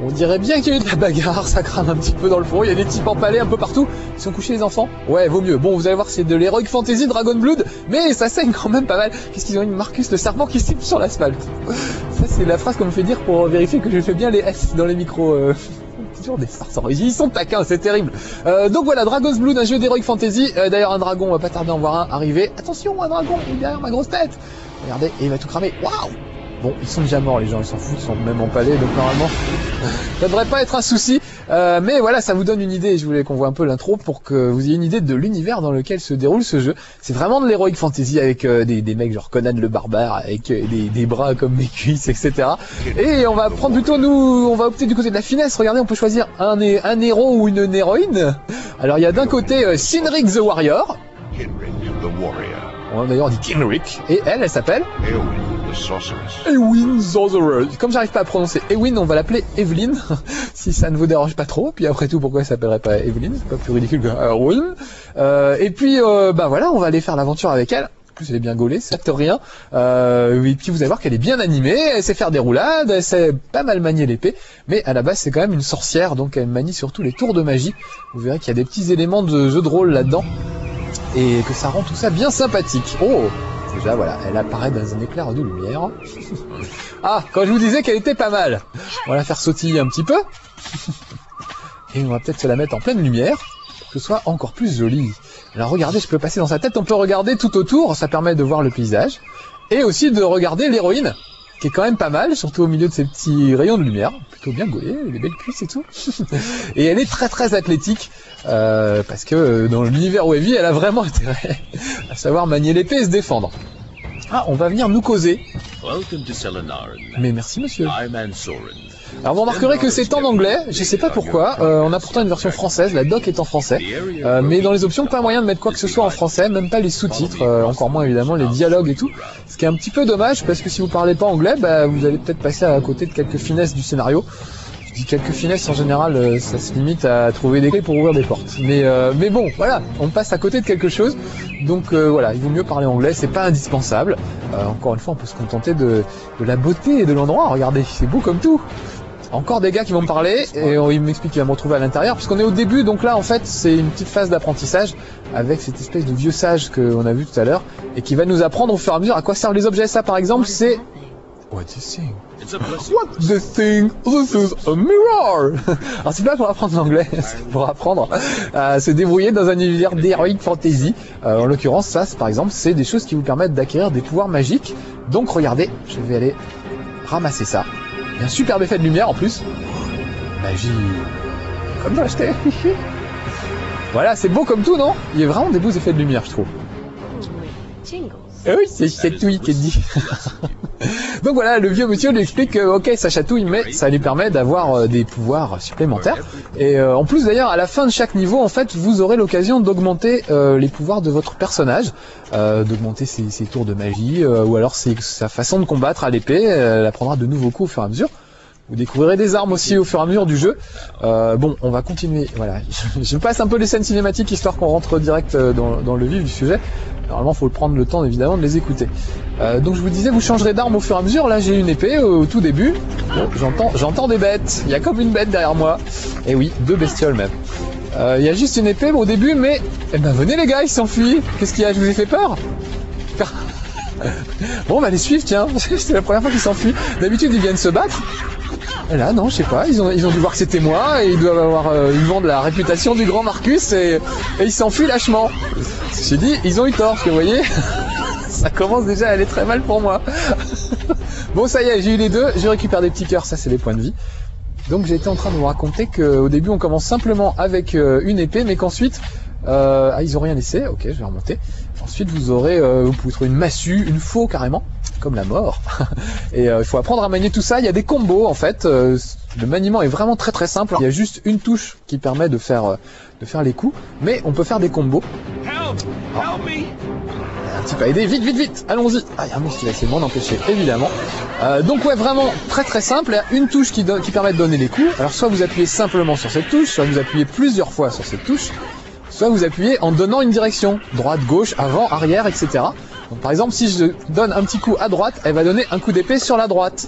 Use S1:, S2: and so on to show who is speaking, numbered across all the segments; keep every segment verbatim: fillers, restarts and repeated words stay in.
S1: On dirait bien qu'il y a eu de la bagarre, ça crame un petit peu dans le fond, il y a des types empalés un peu partout. Ils sont couchés les enfants? Ouais, vaut mieux. Bon, vous allez voir, c'est de l'Heroic Fantasy Dragon Blood, mais ça saigne quand même pas mal. Qu'est-ce qu'ils ont eu? Marcus le serpent qui siffle sur l'asphalte. Ça, c'est la phrase qu'on me fait dire pour vérifier que je fais bien les S dans les micros. Euh... Toujours des stars, ils sont taquins, c'est terrible. Euh, donc voilà, Dragon's Blood, un jeu d'Heroic Fantasy. Euh, D'ailleurs, un dragon, on va pas tarder à en voir un arriver. Attention, un dragon, il est derrière ma grosse tête. Regardez, et il va tout cramer. Waouh! Bon, ils sont déjà morts, les gens, ils s'en foutent, ils sont même empalés, donc normalement, ça devrait pas être un souci. Euh, mais voilà, ça vous donne une idée, je voulais qu'on voit un peu l'intro pour que vous ayez une idée de l'univers dans lequel se déroule ce jeu. C'est vraiment de l'Heroic Fantasy avec euh, des, des mecs genre Conan le barbare, avec euh, des, des bras comme des cuisses, et cetera. Et on va prendre plutôt, nous, on va opter du côté de la finesse. Regardez, on peut choisir un, un héros ou une, une héroïne. Alors il y a d'un côté euh, Cynric the Warrior. D'ailleurs on dit Kinrick. Et elle, elle s'appelle Ewin Sorceress. Comme j'arrive pas à prononcer Ewin, on va l'appeler Evelyn, si ça ne vous dérange pas trop. Puis après tout, pourquoi elle s'appellerait pas Evelyn? C'est pas plus ridicule que Ewin. Euh, et puis, euh, bah voilà, on va aller faire l'aventure avec elle. En plus, elle est bien gaulée, ça acte rien. Euh, et puis vous allez voir qu'elle est bien animée, elle sait faire des roulades, elle sait pas mal manier l'épée. Mais à la base, c'est quand même une sorcière, donc elle manie surtout les tours de magie. Vous verrez qu'il y a des petits éléments de jeu de rôle là-dedans. Et que ça rend tout ça bien sympathique. Oh! Déjà, voilà, elle apparaît dans un éclair de lumière. Ah, quand je vous disais qu'elle était pas mal. On va la faire sautiller un petit peu. Et on va peut-être se la mettre en pleine lumière, pour que ce soit encore plus joli. Alors regardez, je peux passer dans sa tête, on peut regarder tout autour, ça permet de voir le paysage. Et aussi de regarder l'héroïne, qui est quand même pas mal, surtout au milieu de ces petits rayons de lumière. Plutôt bien gaulée, les belles cuisses et tout. Et elle est très très athlétique, euh, parce que dans l'univers où elle vit, elle a vraiment intérêt à savoir manier l'épée et se défendre. Ah, on va venir nous causer. Mais merci monsieur. Alors vous remarquerez que c'est en anglais, je sais pas pourquoi, euh, on a pourtant une version française, la doc est en français, euh, mais dans les options pas moyen de mettre quoi que ce soit en français, même pas les sous-titres, euh, encore moins évidemment les dialogues et tout, ce qui est un petit peu dommage parce que si vous parlez pas anglais, bah, vous allez peut-être passer à côté de quelques finesses du scénario. Je dis quelques finesses en général, euh, ça se limite à trouver des clés pour ouvrir des portes. Mais, euh, mais bon, voilà, on passe à côté de quelque chose, donc euh, voilà, il vaut mieux parler anglais, c'est pas indispensable. Euh, encore une fois, on peut se contenter de, de la beauté de l'endroit, regardez, c'est beau comme tout. Encore des gars qui vont me parler et ils m'expliquent qu'il va me retrouver à l'intérieur puisqu'on est au début, donc là en fait c'est une petite phase d'apprentissage avec cette espèce de vieux sage qu'on a vu tout à l'heure et qui va nous apprendre au fur et à mesure à quoi servent les objets. Ça par exemple c'est... What the thing? What the thing? This is a mirror. Alors c'est pas pour apprendre l'anglais, c'est pour apprendre à se débrouiller dans un univers d'Heroic Fantasy. Euh, en l'occurrence ça par exemple c'est des choses qui vous permettent d'acquérir des pouvoirs magiques. Donc regardez, je vais aller ramasser ça. Il y a un superbe effet de lumière en plus. Magie. Comme j'ai acheté. Voilà, c'est beau comme tout, non? Il y a vraiment des beaux effets de lumière, je trouve. Eh oui, c'est chatouille qui est dit. Donc voilà, le vieux monsieur lui explique que ok, ça chatouille, mais ça lui permet d'avoir euh, des pouvoirs supplémentaires. Et euh, en plus d'ailleurs, à la fin de chaque niveau, en fait, vous aurez l'occasion d'augmenter euh, les pouvoirs de votre personnage, euh, d'augmenter ses, ses tours de magie, euh, ou alors ses, sa façon de combattre à l'épée. Euh, elle apprendra de nouveaux coups au fur et à mesure. Vous découvrirez des armes aussi au fur et à mesure du jeu. Euh, bon, on va continuer. Voilà, je, je passe un peu les scènes cinématiques histoire qu'on rentre direct dans, dans le vif du sujet. Normalement, il faut prendre le temps évidemment de les écouter. Euh, donc je vous disais, vous changerez d'arme au fur et à mesure. Là, j'ai une épée au, au tout début. Bon, j'entends, j'entends des bêtes. Il y a comme une bête derrière moi. Et oui, deux bestioles même. Euh, il y a juste une épée au début, mais eh ben venez les gars, ils s'enfuient. Qu'est-ce qu'il y a? Je vous ai fait peur? Bon, bah les suivre, tiens. C'est la première fois qu'ils s'enfuient. D'habitude, ils viennent se battre. Et là, non, je sais pas, ils ont, ils ont dû voir que c'était moi, et ils doivent avoir, euh, ils vendent la réputation du grand Marcus, et, et ils s'enfuient lâchement. J'ai dit, ils ont eu tort, parce que vous voyez, ça commence déjà à aller très mal pour moi. Bon, ça y est, j'ai eu les deux, je récupère des petits cœurs, ça c'est les points de vie. Donc j'étais en train de vous raconter qu'au début on commence simplement avec euh, une épée, mais qu'ensuite, euh, ah ils ont rien laissé, ok, je vais remonter. Ensuite vous aurez, euh, vous pouvez trouver une massue, une faux carrément, comme la mort. Et euh, il faut apprendre à manier tout ça. Il y a des combos en fait. Euh, le maniement est vraiment très très simple. Il y a juste une touche qui permet de faire euh, de faire les coups, mais on peut faire des combos. Oh. Un petit pas aidé, vite vite vite, allons-y. Ah, il y a un monstre qui va essayer de m'en empêcher, évidemment. Euh, donc ouais, vraiment très très simple. Il y a une touche qui, donne, qui permet de donner les coups. Alors soit vous appuyez simplement sur cette touche, soit vous appuyez plusieurs fois sur cette touche, soit vous appuyez en donnant une direction, droite, gauche, avant, arrière, et cetera. Donc par exemple, si je donne un petit coup à droite, elle va donner un coup d'épée sur la droite.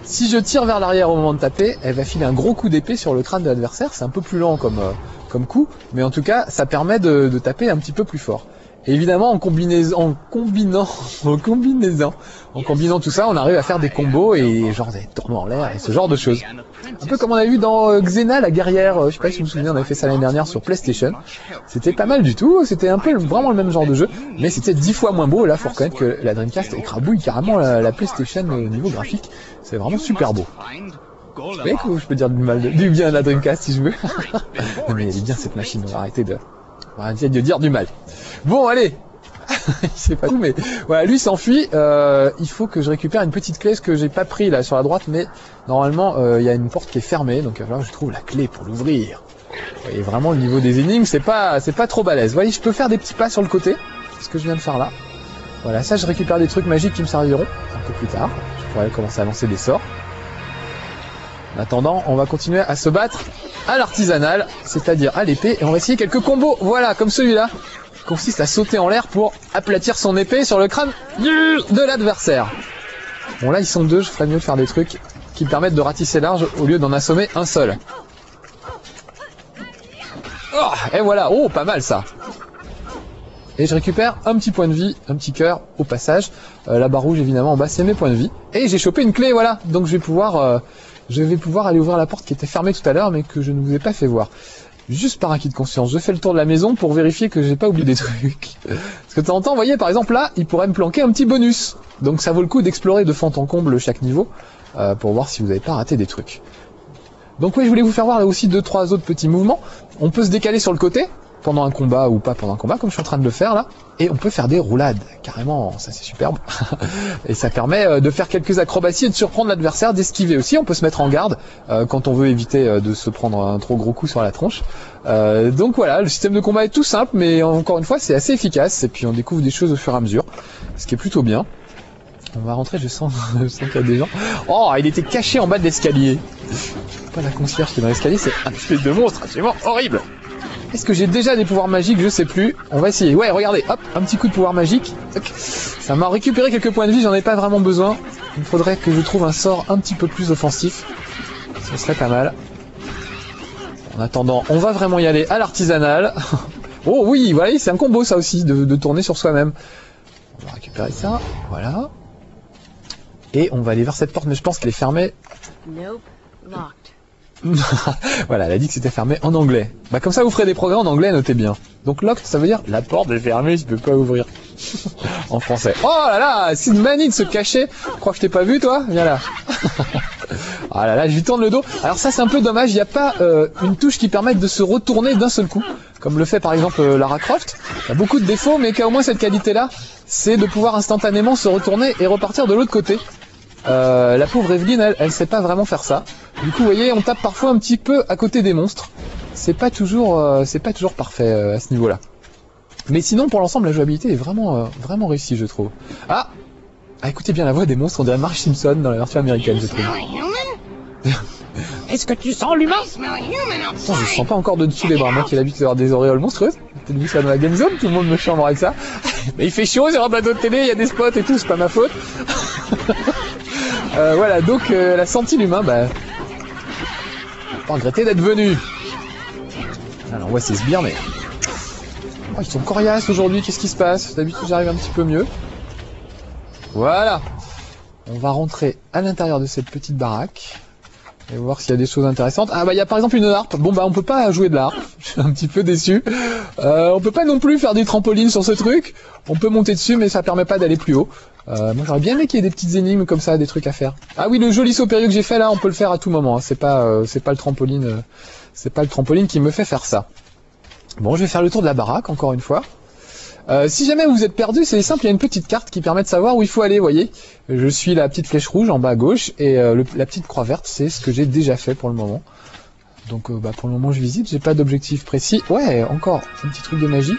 S1: Si je tire vers l'arrière au moment de taper, elle va filer un gros coup d'épée sur le crâne de l'adversaire. C'est un peu plus lent comme, euh, comme coup, mais en tout cas, ça permet de, de taper un petit peu plus fort. Et évidemment, en combinaison, en combinant, en combinaison, en combinant tout ça, on arrive à faire des combos et genre des tournois en l'air et ce genre de choses. Un peu comme on a eu dans euh, Xena, la guerrière, euh, je sais pas si vous vous souvenez, on avait fait ça l'année dernière sur PlayStation. C'était pas mal du tout, c'était un peu vraiment le même genre de jeu, mais c'était dix fois moins beau. Là, faut reconnaître que la Dreamcast écrabouille carrément la, la PlayStation au niveau graphique. C'est vraiment super beau. Vous voyez que je peux dire du mal, de, du bien à la Dreamcast si je veux. Non mais elle est bien cette machine, on va arrêter de, on va arrêter de dire du mal. Bon, allez. Il sait pas tout, mais voilà, lui s'enfuit. Euh, il faut que je récupère une petite clé, ce que j'ai pas pris là sur la droite, mais normalement il euh, y a une porte qui est fermée, donc il va falloir que je trouve la clé pour l'ouvrir. Et vraiment le niveau des énigmes, c'est pas, c'est pas trop balèze. Vous voyez, je peux faire des petits pas sur le côté, c'est ce que je viens de faire là. Voilà, ça je récupère des trucs magiques qui me serviront un peu plus tard. Je pourrais commencer à lancer des sorts. En attendant, on va continuer à se battre à l'artisanal, c'est-à-dire à l'épée, et on va essayer quelques combos. Voilà, comme celui-là. Consiste à sauter en l'air pour aplatir son épée sur le crâne de l'adversaire. Bon là ils sont deux, je ferais mieux de faire des trucs qui permettent de ratisser large au lieu d'en assommer un seul. Oh, et voilà, oh pas mal ça. Et je récupère un petit point de vie, un petit cœur au passage. Euh, la barre rouge évidemment en bas c'est mes points de vie. Et j'ai chopé une clé, voilà. Donc je vais pouvoir, euh, je vais pouvoir aller ouvrir la porte qui était fermée tout à l'heure mais que je ne vous ai pas fait voir. Juste par acquis de conscience, je fais le tour de la maison pour vérifier que j'ai pas oublié des trucs. Parce que de temps en temps, vous voyez, par exemple là, il pourrait me planquer un petit bonus. Donc ça vaut le coup d'explorer de fond en comble chaque niveau euh, pour voir si vous n'avez pas raté des trucs. Donc oui, je voulais vous faire voir là aussi deux, trois autres petits mouvements. On peut se décaler sur le côté pendant un combat ou pas pendant un combat, comme je suis en train de le faire là. Et on peut faire des roulades, carrément, ça c'est superbe. Et ça permet de faire quelques acrobaties et de surprendre l'adversaire, d'esquiver aussi. On peut se mettre en garde euh, quand on veut éviter euh, de se prendre un trop gros coup sur la tronche. Euh, donc voilà, le système de combat est tout simple, mais encore une fois c'est assez efficace. Et puis on découvre des choses au fur et à mesure, ce qui est plutôt bien. On va rentrer, je sens, je sens qu'il y a des gens. Oh, il était caché en bas de l'escalier. Pas la concierge qui est dans l'escalier, c'est un espèce de monstre absolument horrible. Est-ce que j'ai déjà des pouvoirs magiques? Je sais plus. On va essayer. Ouais, regardez, hop, un petit coup de pouvoir magique. Ça m'a récupéré quelques points de vie, j'en ai pas vraiment besoin. Il faudrait que je trouve un sort un petit peu plus offensif. Ce serait pas mal. En attendant, on va vraiment y aller à l'artisanal. Oh oui, voilà, c'est un combo ça aussi, de, de tourner sur soi-même. On va récupérer ça, voilà. Et on va aller vers cette porte, mais je pense qu'elle est fermée.
S2: Nope, locked.
S1: Voilà, elle a dit que c'était fermé en anglais. Bah comme ça vous ferez des progrès en anglais, notez bien. Donc locked, ça veut dire la porte est fermée, je peux pas ouvrir. En français. Oh là là, c'est une manie de se cacher. Tu crois que je t'ai pas vu toi? Viens là. Ah là là, je lui tourne le dos. Alors ça c'est un peu dommage, il n'y a pas euh, une touche qui permette de se retourner d'un seul coup, comme le fait par exemple euh, Lara Croft. Il y a beaucoup de défauts, mais qui a au moins cette qualité-là, c'est de pouvoir instantanément se retourner et repartir de l'autre côté. Euh, la pauvre Evelyn, elle, elle sait pas vraiment faire ça. Du coup, vous voyez, on tape parfois un petit peu à côté des monstres. C'est pas toujours, euh, c'est pas toujours parfait euh, à ce niveau-là. Mais sinon, pour l'ensemble, la jouabilité est vraiment, euh, vraiment réussie, je trouve. Ah, ah, écoutez bien la voix des monstres, on dirait Marge Simpson dans la version américaine, je trouve. Est-ce que tu sens l'humain? Attends, je sens pas encore de dessous les bras, moi qui ai l'habitude d'avoir des auréoles monstrueuses. Peut-être vu ça dans la Game Zone, tout le monde me chambre avec ça. Mais il fait chaud sur un plateau de télé, il y a des spots et tout, c'est pas ma faute. euh, voilà, donc euh, elle a senti l'humain, bah... pas regretter d'être venu. Alors ouais, c'est sbire, mais... Oh, ils sont coriaces aujourd'hui, qu'est-ce qui se passe? D'habitude j'arrive un petit peu mieux. Voilà. On va rentrer à l'intérieur de cette petite baraque. Et voir s'il y a des choses intéressantes. Ah bah il y a par exemple une harpe. Bon bah on peut pas jouer de la harpe. Je suis un petit peu déçu. Euh, on peut pas non plus faire des trampolines sur ce truc. On peut monter dessus mais ça permet pas d'aller plus haut. Euh, moi j'aurais bien aimé qu'il y ait des petites énigmes comme ça, des trucs à faire. Ah oui, le joli saut périlleux que j'ai fait là, on peut le faire à tout moment. Hein. C'est pas, euh, c'est pas le trampoline, euh, c'est pas le trampoline qui me fait faire ça. Bon, je vais faire le tour de la baraque encore une fois. Euh, si jamais vous êtes perdu, c'est simple, il y a une petite carte qui permet de savoir où il faut aller, vous voyez. Je suis la petite flèche rouge en bas à gauche, et euh, le, la petite croix verte, c'est ce que j'ai déjà fait pour le moment. Donc euh, bah, pour le moment je visite, j'ai pas d'objectif précis. Ouais, encore un petit truc de magie.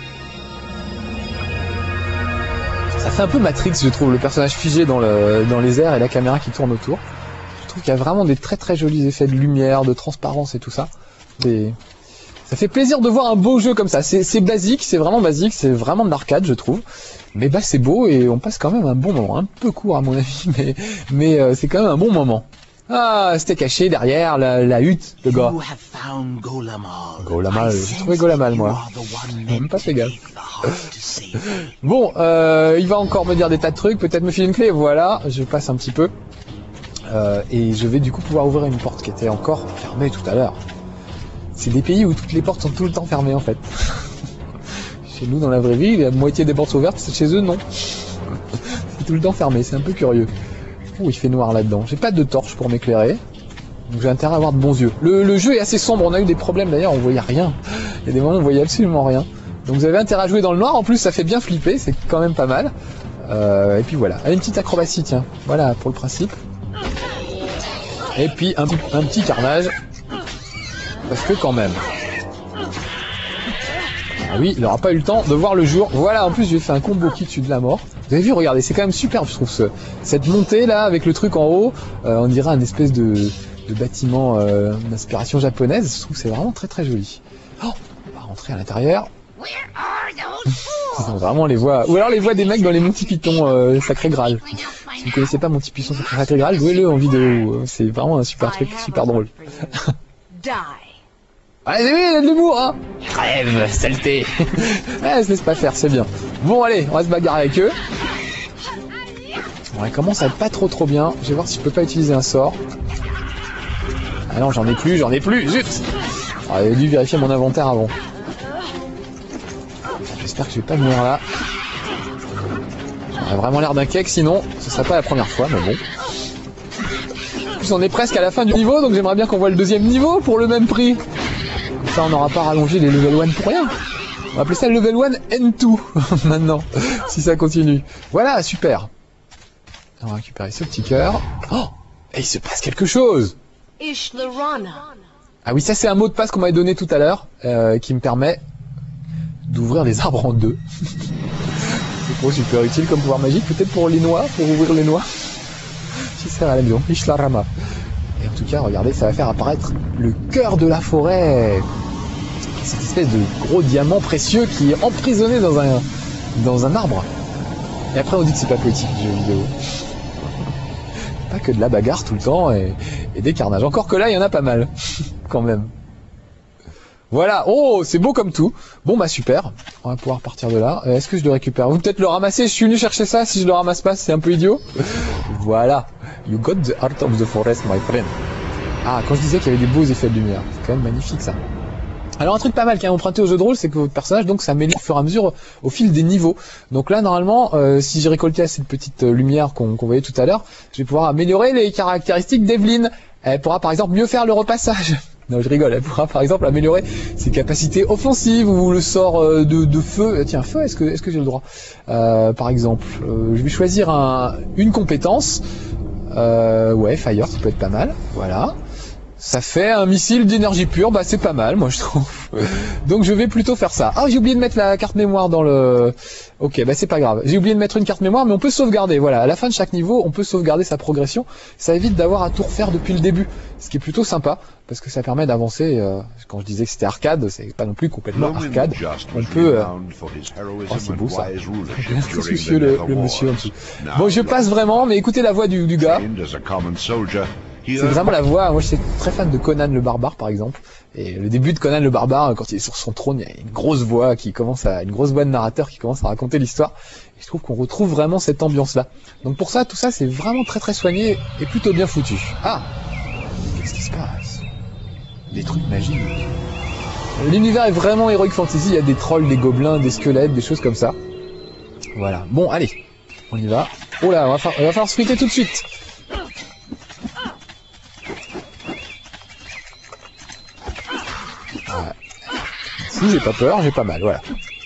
S1: Ça fait un peu Matrix, je trouve, le personnage figé dans, le, dans les airs et la caméra qui tourne autour. Je trouve qu'il y a vraiment des très très jolis effets de lumière, de transparence et tout ça. Des... Ça fait plaisir de voir un beau jeu comme ça. C'est basique, c'est vraiment basique, c'est vraiment de l'arcade, je trouve. Mais bah c'est beau et on passe quand même un bon moment, un peu court à mon avis, mais, mais euh, c'est quand même un bon moment. Ah, c'était caché derrière la, la hutte, le gars. Golamal, j'ai trouvé Golamal moi. Même pas fait gaffe. Bon, euh, il va encore me dire des tas de trucs, peut-être me filer une clé, voilà, je passe un petit peu. Euh, et je vais du coup pouvoir ouvrir une porte qui était encore fermée tout à l'heure. C'est des pays où toutes les portes sont tout le temps fermées en fait. Chez nous dans la vraie vie, la moitié des portes sont ouvertes, chez eux non. C'est tout le temps fermé, c'est un peu curieux. Oh, il fait noir là-dedans. J'ai pas de torche pour m'éclairer. Donc j'ai intérêt à avoir de bons yeux. Le, le jeu est assez sombre, on a eu des problèmes d'ailleurs, on voyait rien. Il y a des moments où on voyait absolument rien. Donc vous avez intérêt à jouer dans le noir, en plus ça fait bien flipper, c'est quand même pas mal. Euh, et puis voilà. Allez, une petite acrobatie, tiens. Voilà pour le principe. Et puis un, un petit carnage. Parce que quand même. Ah oui, il n'aura pas eu le temps de voir le jour. Voilà, en plus j'ai fait un combo qui tue de la mort. Vous avez vu, regardez, c'est quand même superbe, je trouve, ce, cette montée là, avec le truc en haut, euh, on dirait un espèce de, de bâtiment euh, d'inspiration japonaise, je trouve que c'est vraiment très très joli. Oh, on va rentrer à l'intérieur. C'est vraiment les voix, ou alors les voix des mecs dans les Monty Python euh, Sacré Graal. Si vous connaissez pas Monty Python Sacré Graal, jouez-le en vidéo, c'est vraiment un super truc, super drôle. Allez, oui, il y a de l'humour, hein. Crève, saleté. Ouais, se laisse pas faire, c'est bien. Bon, allez, on va se bagarrer avec eux. Bon, elle commence à être pas trop trop bien. Je vais voir si je peux pas utiliser un sort. Ah non, j'en ai plus, j'en ai plus, zut. Ah, j'avais dû vérifier mon inventaire avant. J'espère que je vais pas mourir là. J'aurais vraiment l'air d'un cake, sinon ce serait pas la première fois, mais bon. En plus, on est presque à la fin du niveau, donc j'aimerais bien qu'on voit le deuxième niveau pour le même prix. Ça, on n'aura pas rallongé les level un pour rien. On va appeler ça le level un N deux maintenant, si ça continue. Voilà, super. On va récupérer ce petit cœur. Oh, et il se passe quelque chose. Ah oui, ça c'est un mot de passe qu'on m'avait donné tout à l'heure, euh, qui me permet d'ouvrir les arbres en deux. C'est trop super utile comme pouvoir magique, peut-être pour les noix, pour ouvrir les noix. J'y serai à la maison, Ishlarama. Et en tout cas, regardez, ça va faire apparaître le cœur de la forêt. Cette espèce de gros diamant précieux qui est emprisonné dans un, dans un arbre. Et après on dit que c'est pas poétique le jeu vidéo. Pas que de la bagarre tout le temps et, et des carnages. Encore que là il y en a pas mal. Quand même. Voilà, oh c'est beau comme tout. Bon bah super, on va pouvoir partir de là. Euh, Est-ce que je le récupère? Vous peut-être le ramasser, je suis venu chercher ça, si je le ramasse pas c'est un peu idiot. Voilà, you got the heart of the forest my friend. Ah, quand je disais qu'il y avait des beaux effets de lumière, c'est quand même magnifique ça. Alors un truc pas mal qui est emprunté au jeu de rôle, c'est que votre personnage donc s'améliore au fur et à mesure au fil des niveaux. Donc là normalement, euh, si j'ai récolté assez de petites euh, lumières qu'on qu'on voyait tout à l'heure, je vais pouvoir améliorer les caractéristiques d'Evelyn. Elle pourra par exemple mieux faire le repassage. Non, je rigole, elle pourra par exemple améliorer ses capacités offensives ou le sort euh, de, de feu. Tiens, feu, est-ce que, est-ce que j'ai le droit euh, par exemple, euh, je vais choisir un, une compétence. Euh, ouais, fire, ça peut être pas mal. Voilà. Ça fait un missile d'énergie pure, bah c'est pas mal, moi je trouve. Donc je vais plutôt faire ça. Ah, j'ai oublié de mettre la carte mémoire dans le... Ok, bah c'est pas grave. J'ai oublié de mettre une carte mémoire, mais on peut sauvegarder. Voilà, à la fin de chaque niveau, on peut sauvegarder sa progression. Ça évite d'avoir à tout refaire depuis le début, ce qui est plutôt sympa, parce que ça permet d'avancer. Euh, quand je disais que c'était arcade, c'est pas non plus complètement arcade. On peut... Euh... Oh, c'est beau ça. Très soucieux le, le monsieur en dessous. Bon, je passe vraiment, mais écoutez la voix du, du gars. C'est vraiment la voix, moi je suis très fan de Conan le Barbare par exemple, et le début de Conan le Barbare, quand il est sur son trône, il y a une grosse voix qui commence à, une grosse voix de narrateur qui commence à raconter l'histoire, et je trouve qu'on retrouve vraiment cette ambiance-là. Donc pour ça, tout ça c'est vraiment très très soigné et plutôt bien foutu. Ah, qu'est-ce qui se passe? Des trucs magiques. L'univers est vraiment Heroic Fantasy, il y a des trolls, des gobelins, des squelettes, des choses comme ça. Voilà, bon allez, on y va. Oh là, on va, fa- on va falloir se friter tout de suite. Si j'ai pas peur, j'ai pas mal, voilà.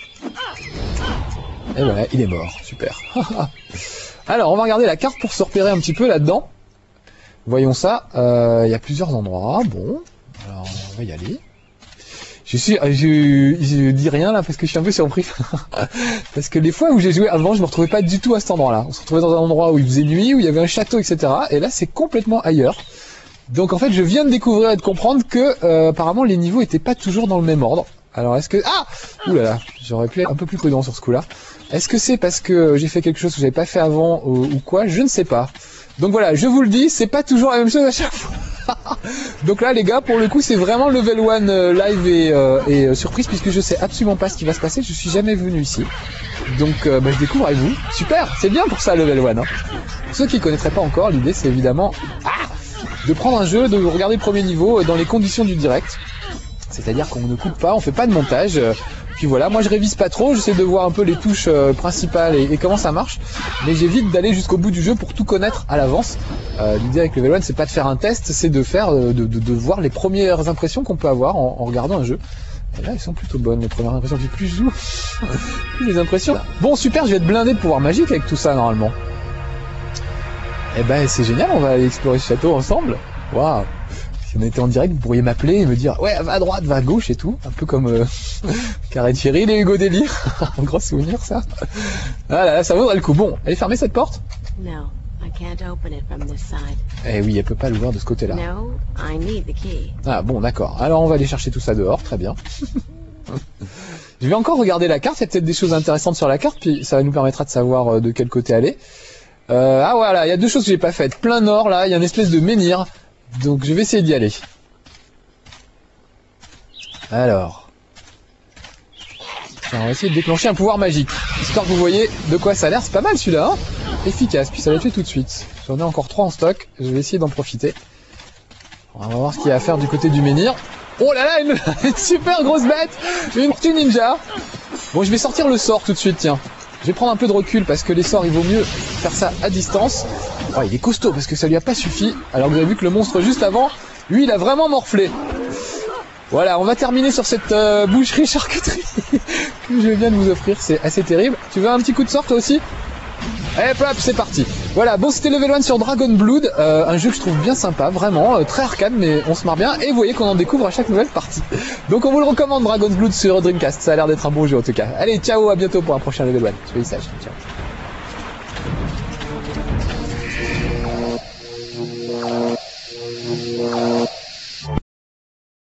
S1: Et voilà, il est mort, super. Alors, on va regarder la carte pour se repérer un petit peu là-dedans. Voyons ça, il euh, y a plusieurs endroits, bon, alors on va y aller. Je suis, je, je dis rien là parce que je suis un peu surpris. Parce que les fois où j'ai joué avant, je me retrouvais pas du tout à cet endroit-là. On se retrouvait dans un endroit où il faisait nuit, où il y avait un château, et cetera. Et là, c'est complètement ailleurs. Donc en fait, je viens de découvrir et de comprendre que euh, apparemment les niveaux étaient pas toujours dans le même ordre. Alors est-ce que... Ah! Ouh là là, j'aurais pu être un peu plus prudent sur ce coup-là. Est-ce que c'est parce que j'ai fait quelque chose que j'avais pas fait avant ou, ou quoi? Je ne sais pas. Donc voilà, je vous le dis, c'est pas toujours la même chose à chaque fois. Donc là les gars, pour le coup c'est vraiment level one euh, live et, euh, et euh, surprise, puisque je sais absolument pas ce qui va se passer, je suis jamais venu ici. Donc euh, bah, je découvre avec vous. Super, c'est bien pour ça level one. Hein. Pour ceux qui ne connaîtraient pas encore, l'idée c'est évidemment ah, de prendre un jeu, de regarder le premier niveau dans les conditions du direct. C'est-à-dire qu'on ne coupe pas, on fait pas de montage. Euh, puis voilà, moi je révise pas trop, j'essaie de voir un peu les touches euh, principales et, et comment ça marche. Mais j'évite d'aller jusqu'au bout du jeu pour tout connaître à l'avance. Euh, L'idée avec Level one, c'est pas de faire un test, c'est de faire, de, de, de voir les premières impressions qu'on peut avoir en, en regardant un jeu. Et là, elles sont plutôt bonnes, les premières impressions. Puis plus je joue, plus les impressions. Bon, super, je vais être blindé de pouvoir magique avec tout ça normalement. Eh ben, c'est génial, on va aller explorer ce château ensemble. Waouh! Si on était en direct, vous pourriez m'appeler et me dire ouais, va à droite, va à gauche et tout, un peu comme euh, Carré de Cheryl et Hugo Délire. Un gros souvenir ça. Ah là là, ça vaudrait le coup. Bon, allez fermer cette porte.
S2: No, I can't open it from this side.
S1: Eh oui, elle peut pas l'ouvrir de ce côté-là.
S2: No, I need the key.
S1: Ah bon, d'accord. Alors on va aller chercher tout ça dehors, très bien. Je vais encore regarder la carte, il y a peut-être des choses intéressantes sur la carte, puis ça nous permettra de savoir de quel côté aller. Euh, ah voilà, il y a deux choses que j'ai pas faites. Plein nord là, il y a une espèce de menhir. Donc je vais essayer d'y aller. Alors. Tiens, on va essayer de déclencher un pouvoir magique. Histoire que vous voyez de quoi ça a l'air. C'est pas mal celui-là, hein. Efficace, puis ça va le fait tout de suite. J'en ai encore trois en stock, je vais essayer d'en profiter. On va voir ce qu'il y a à faire du côté du menhir. Oh là là, une, une super grosse bête. Une tortue ninja. Bon, je vais sortir le sort tout de suite, tiens. Je vais prendre un peu de recul parce que les sorts, il vaut mieux faire ça à distance. Oh, il est costaud parce que ça lui a pas suffi. Alors vous avez vu que le monstre juste avant, lui, il a vraiment morflé. Voilà, on va terminer sur cette euh, boucherie charcuterie que je viens de vous offrir. C'est assez terrible. Tu veux un petit coup de sort toi aussi? Allez, hop, c'est parti. Voilà, bon, c'était Level one sur Dragon Blood, euh, un jeu que je trouve bien sympa, vraiment, euh, très arcade, mais on se marre bien, et vous voyez qu'on en découvre à chaque nouvelle partie. Donc on vous le recommande, Dragon Blood sur Dreamcast, ça a l'air d'être un bon jeu en tout cas. Allez, ciao, à bientôt pour un prochain Level one. Soyez sages, ciao.